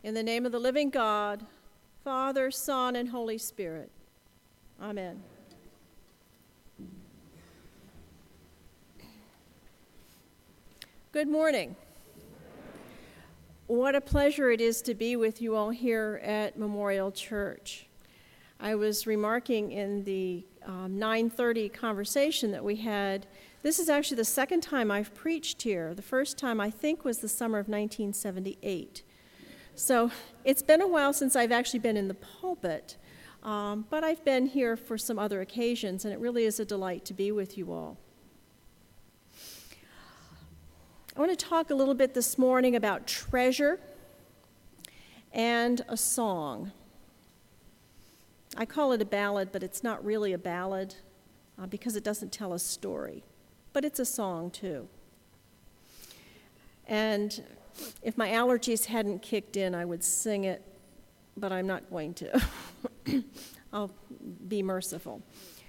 In the name of the living God, Father, Son, and Holy Spirit. Amen. Good morning. What a pleasure it is to be with you all here at Memorial Church. I was remarking in the 9:30 conversation that we had, this is actually the second time I've preached here. The first time, I think, was the summer of 1978. So it's been a while since I've actually been in the pulpit, but I've been here for some other occasions, and it really is a delight to be with you all. I want to talk a little bit this morning about treasure and a song. I call it a ballad, but it's not really a ballad because it doesn't tell a story, but it's a song too. And if my allergies hadn't kicked in, I would sing it, but I'm not going to. I'll be merciful.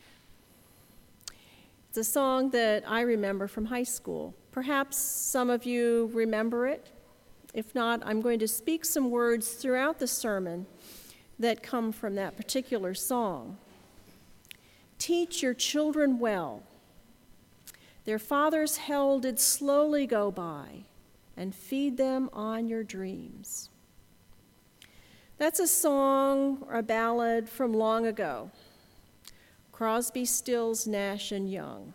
It's a song that I remember from high school. Perhaps some of you remember it. If not, I'm going to speak some words throughout the sermon that come from that particular song. Teach your children well. Their father's hell did slowly go by, and feed them on your dreams. That's a song or a ballad from long ago. Crosby, Stills, Nash, and Young.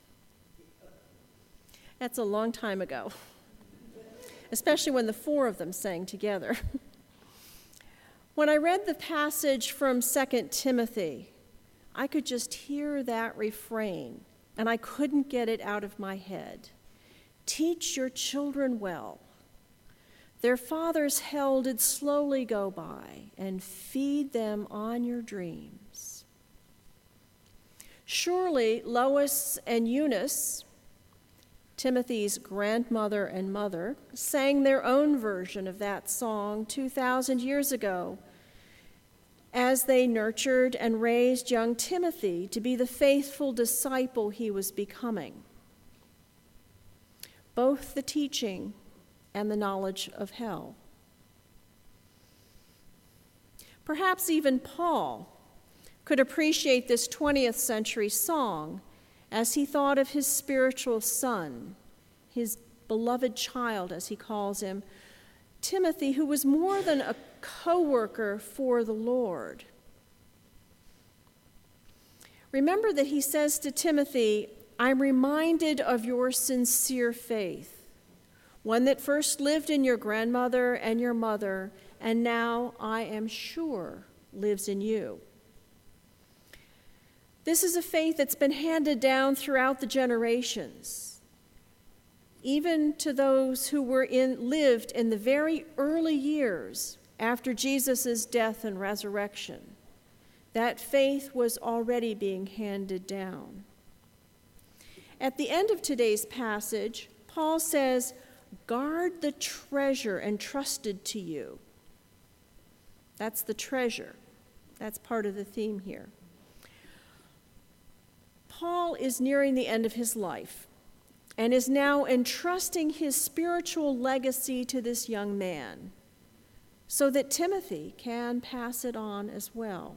That's a long time ago, especially when the four of them sang together. When I read the passage from 2 Timothy, I could just hear that refrain, and I couldn't get it out of my head. Teach your children well. Their father's hell did slowly go by, and feed them on your dreams. Surely Lois and Eunice, Timothy's grandmother and mother, sang their own version of that song 2,000 years ago as they nurtured and raised young Timothy to be the faithful disciple he was becoming. Both the teaching and the knowledge of hell. Perhaps even Paul could appreciate this 20th century song as he thought of his spiritual son, his beloved child, as he calls him, Timothy, who was more than a co-worker for the Lord. Remember that he says to Timothy, I'm reminded of your sincere faith, one that first lived in your grandmother and your mother, and now I am sure lives in you. This is a faith that's been handed down throughout the generations, even to those who lived in the very early years after Jesus' death and resurrection. That faith was already being handed down. At the end of today's passage, Paul says, guard the treasure entrusted to you. That's the treasure. That's part of the theme here. Paul is nearing the end of his life and is now entrusting his spiritual legacy to this young man so that Timothy can pass it on as well.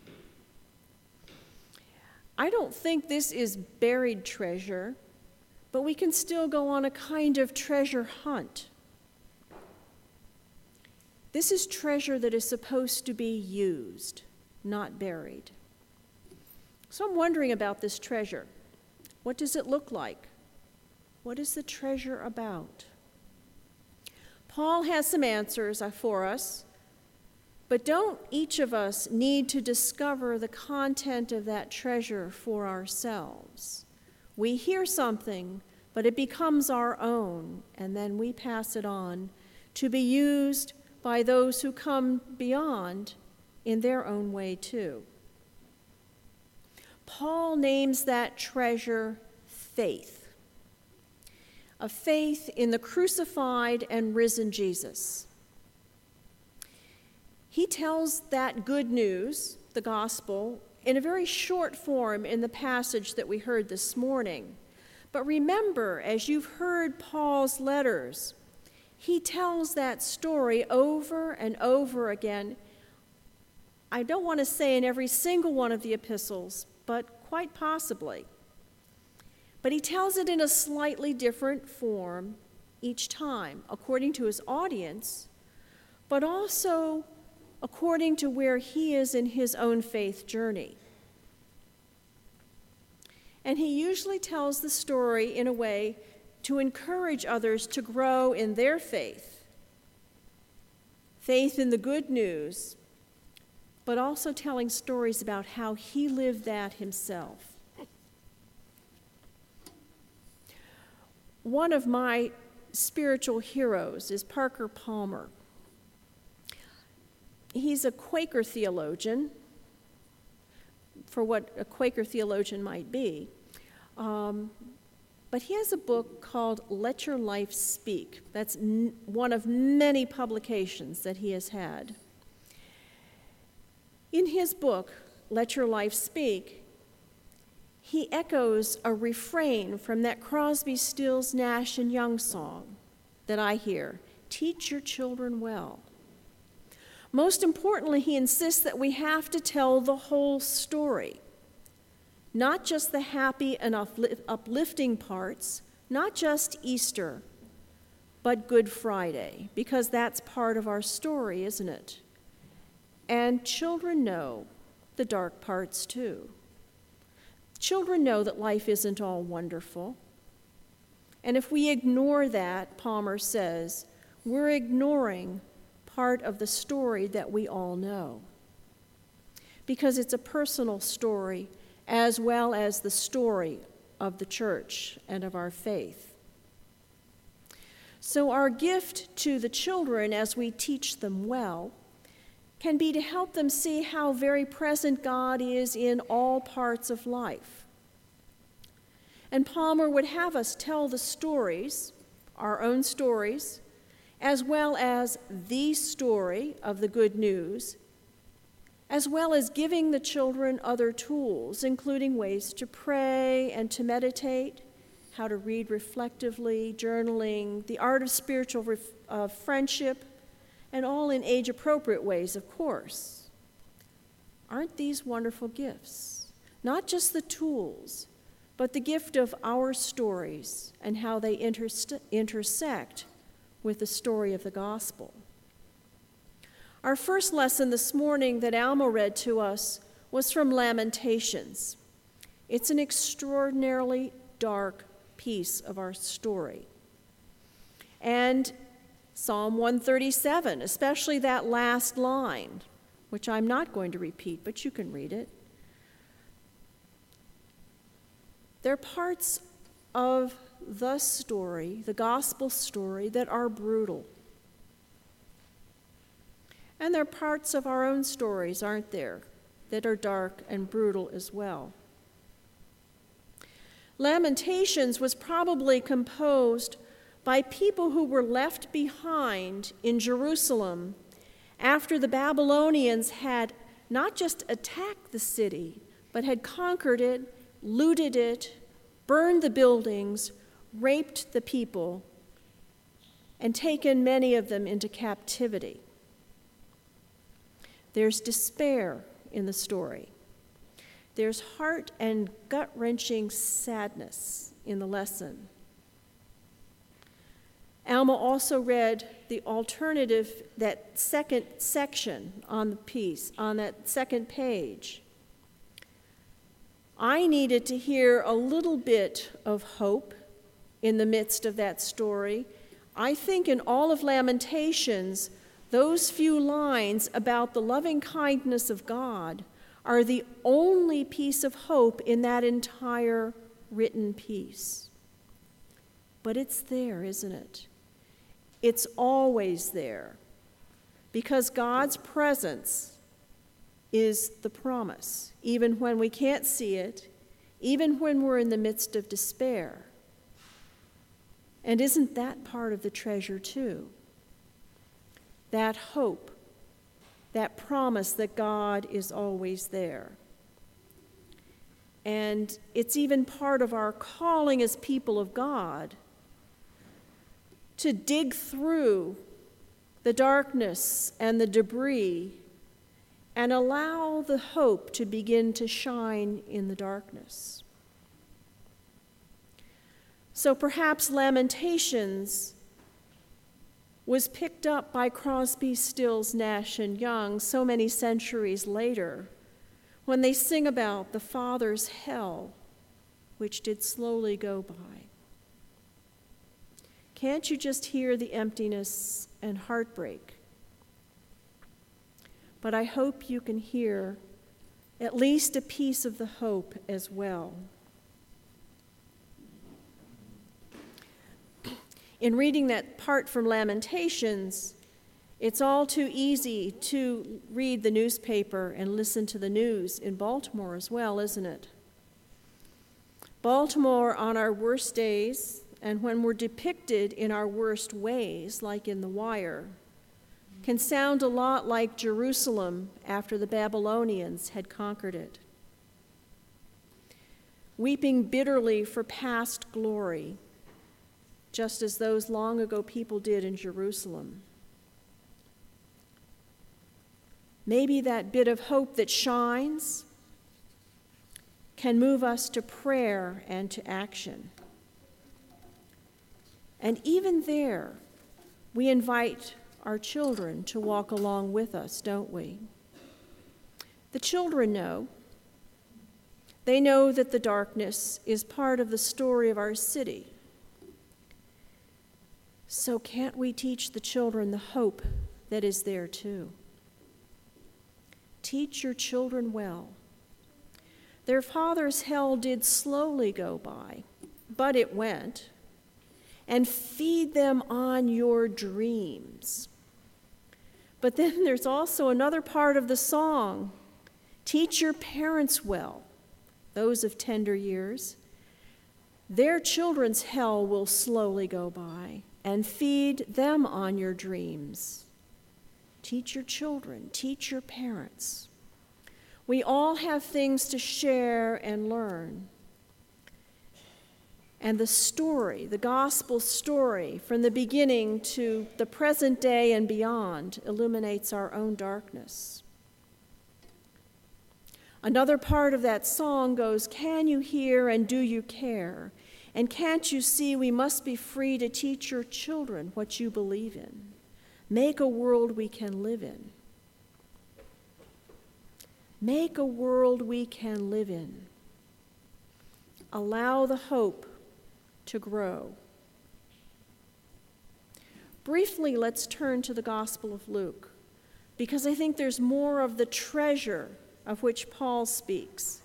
I don't think this is buried treasure, but we can still go on a kind of treasure hunt. This is treasure that is supposed to be used, not buried. So I'm wondering about this treasure. What does it look like? What is the treasure about? Paul has some answers for us, but don't each of us need to discover the content of that treasure for ourselves? We hear something, but it becomes our own, and then we pass it on to be used by those who come beyond in their own way too. Paul names that treasure faith, a faith in the crucified and risen Jesus. He tells that good news, the gospel, in a very short form in the passage that we heard this morning. But remember, as you've heard Paul's letters, he tells that story over and over again. I don't want to say in every single one of the epistles, but quite possibly. But he tells it in a slightly different form each time, according to his audience, but also according to where he is in his own faith journey. And he usually tells the story in a way to encourage others to grow in their faith in the good news, but also telling stories about how he lived that himself. One of my spiritual heroes is Parker Palmer. He's a Quaker theologian, for what a Quaker theologian might be. But he has a book called Let Your Life Speak. That's one of many publications that he has had. In his book, Let Your Life Speak, he echoes a refrain from that Crosby, Stills, Nash, and Young song that I hear, "Teach your children well." Most importantly, he insists that we have to tell the whole story, not just the happy and uplifting parts, not just Easter, but Good Friday, because that's part of our story, isn't it? And children know the dark parts too. Children know that life isn't all wonderful. And if we ignore that, Palmer says, we're ignoring part of the story that we all know. Because it's a personal story as well as the story of the church and of our faith. So our gift to the children as we teach them well can be to help them see how very present God is in all parts of life. And Palmer would have us tell the stories, our own stories, as well as the story of the good news, as well as giving the children other tools, including ways to pray and to meditate, how to read reflectively, journaling, the art of spiritual friendship, and all in age-appropriate ways, of course. Aren't these wonderful gifts? Not just the tools, but the gift of our stories and how they intersect with the story of the gospel. Our first lesson this morning that Alma read to us was from Lamentations. It's an extraordinarily dark piece of our story. And Psalm 137, especially that last line, which I'm not going to repeat, but you can read it. They're parts of the story, the gospel story, that are brutal. And there are parts of our own stories, aren't there, that are dark and brutal as well. Lamentations was probably composed by people who were left behind in Jerusalem after the Babylonians had not just attacked the city, but had conquered it, looted it, burned the buildings, raped the people, and taken many of them into captivity. There's despair in the story. There's heart and gut-wrenching sadness in the lesson. Alma also read the alternative, that second section on the piece, on that second page. I needed to hear a little bit of hope in the midst of that story. I think in all of Lamentations, those few lines about the loving kindness of God are the only piece of hope in that entire written piece. But it's there, isn't it? It's always there, because God's presence is the promise, even when we can't see it, even when we're in the midst of despair. And isn't that part of the treasure too? That hope, that promise that God is always there. And it's even part of our calling as people of God to dig through the darkness and the debris and allow the hope to begin to shine in the darkness. So perhaps Lamentations was picked up by Crosby, Stills, Nash, and Young so many centuries later when they sing about the Father's hell, which did slowly go by. Can't you just hear the emptiness and heartbreak? But I hope you can hear at least a piece of the hope as well. In reading that part from Lamentations, it's all too easy to read the newspaper and listen to the news in Baltimore as well, isn't it? Baltimore on our worst days, and when we're depicted in our worst ways, like in The Wire, can sound a lot like Jerusalem after the Babylonians had conquered it. Weeping bitterly for past glory, just as those long ago people did in Jerusalem. Maybe that bit of hope that shines can move us to prayer and to action. And even there, we invite our children to walk along with us, don't we? The children know. They know that the darkness is part of the story of our city. So can't we teach the children the hope that is there too? Teach your children well. Their father's hell did slowly go by, but it went. And feed them on your dreams. But then there's also another part of the song. Teach your parents well, those of tender years. Their children's hell will slowly go by, and feed them on your dreams. Teach your children, teach your parents. We all have things to share and learn. And the story, the gospel story, from the beginning to the present day and beyond, illuminates our own darkness. Another part of that song goes, can you hear and do you care? And can't you see we must be free to teach your children what you believe in? Make a world we can live in. Make a world we can live in. Allow the hope to grow. Briefly, let's turn to the Gospel of Luke, because I think there's more of the treasure of which Paul speaks.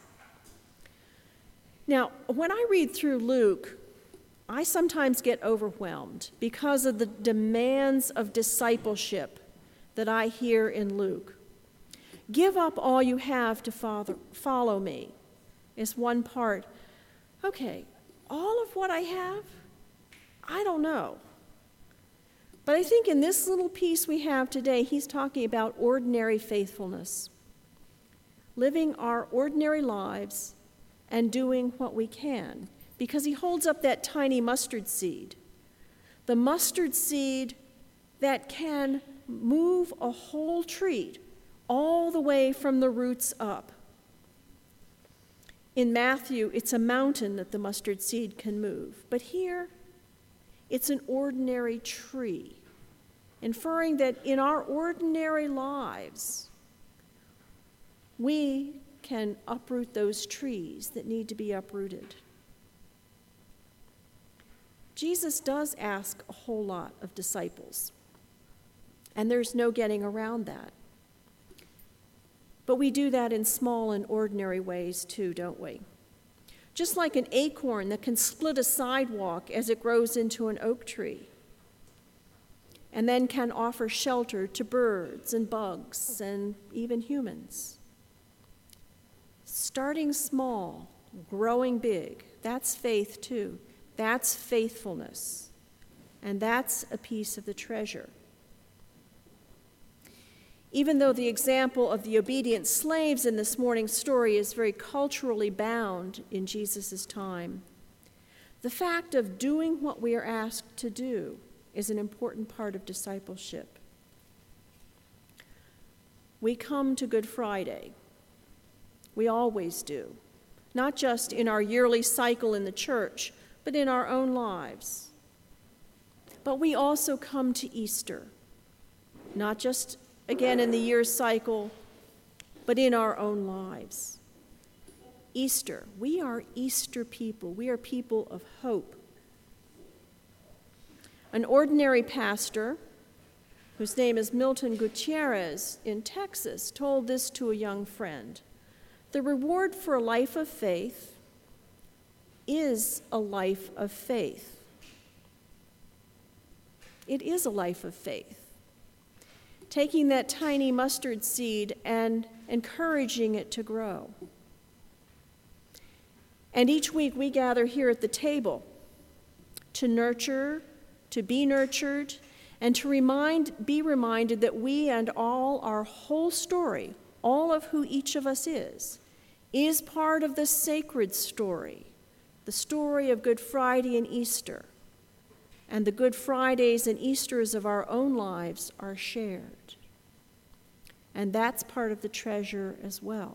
Now, when I read through Luke, I sometimes get overwhelmed because of the demands of discipleship that I hear in Luke. Give up all you have to follow me is one part. Okay, all of what I have? I don't know. But I think in this little piece we have today, he's talking about ordinary faithfulness, living our ordinary lives and doing what we can, because he holds up that tiny mustard seed, the mustard seed that can move a whole tree all the way from the roots up. In Matthew, it's a mountain that the mustard seed can move. But here, it's an ordinary tree, inferring that in our ordinary lives, we can uproot those trees that need to be uprooted. Jesus does ask a whole lot of disciples, and there's no getting around that. But we do that in small and ordinary ways too, don't we? Just like an acorn that can split a sidewalk as it grows into an oak tree, and then can offer shelter to birds and bugs and even humans. Starting small, growing big, that's faith too. That's faithfulness. And that's a piece of the treasure. Even though the example of the obedient slaves in this morning's story is very culturally bound in Jesus' time, the fact of doing what we are asked to do is an important part of discipleship. We come to Good Friday. We always do, not just in our yearly cycle in the church, but in our own lives. But we also come to Easter, not just again in the year's cycle, but in our own lives. Easter, we are Easter people. We are people of hope. An ordinary pastor, whose name is Milton Gutierrez in Texas, told this to a young friend. The reward for a life of faith is a life of faith. It is a life of faith. Taking that tiny mustard seed and encouraging it to grow. And each week we gather here at the table to nurture, to be nurtured, and to be reminded that we and all our whole story, all of who each of us is part of the sacred story, the story of Good Friday and Easter. And the Good Fridays and Easters of our own lives are shared. And that's part of the treasure as well.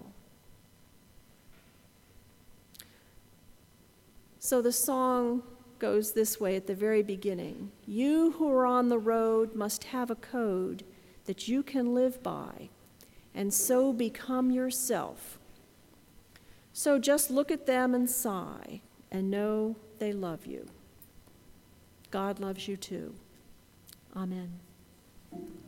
So the song goes this way at the very beginning. You who are on the road must have a code that you can live by, and so become yourself. So just look at them and sigh, and know they love you. God loves you too. Amen.